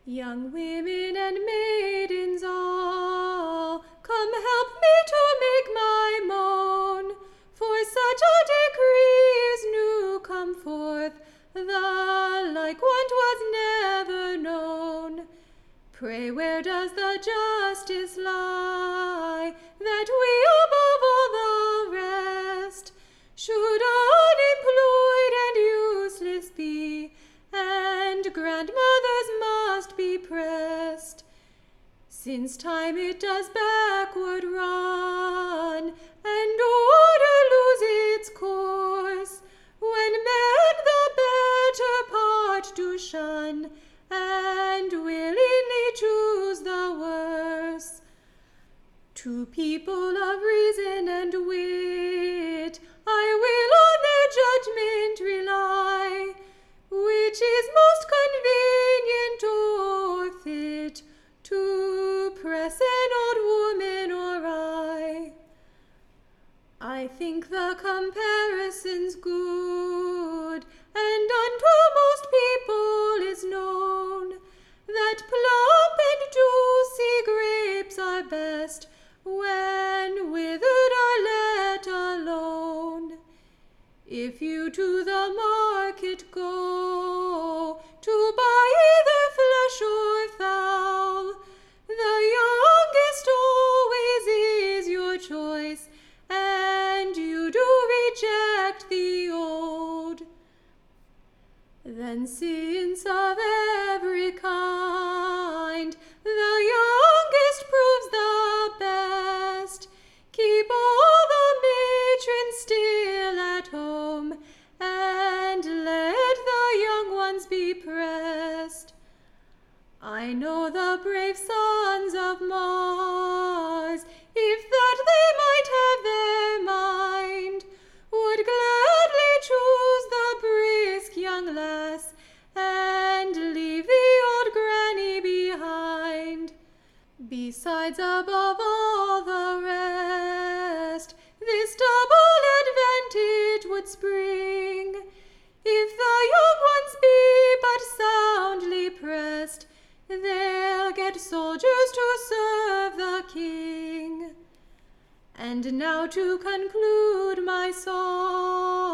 Young women and maidens all, come help me to make my moan, for such a decree is new come forth, the like want was never known. Pray, where does the justice lie, that we above all the rest should unemployed and useless be, and grandmothers must be pressed? Since time it does backward run, and order lose its course, when men the better part do shun, and willingly choose the worse. To people of reason and wit I will on their judgment rely, which is most convenient or fit to press an old woman or I think the comparison's good, and unto most people is known, that plump and juicy grapes are best when withered are let alone. If you to the market go to buy either flesh or fowl, the youngest always is your choice, and you do reject the old. Then since of every kind the youngest proves the best, keep all the matrons still at home, and let the young ones be pressed. I know the brave sons of Mars, if that they might have their mind, would gladly choose the brisk young lass, and leave the old granny behind. Besides, above all the rest, this double advantage would spring, if the young ones be but soundly pressed, they'll get soldiers to serve the king. And now to conclude my song,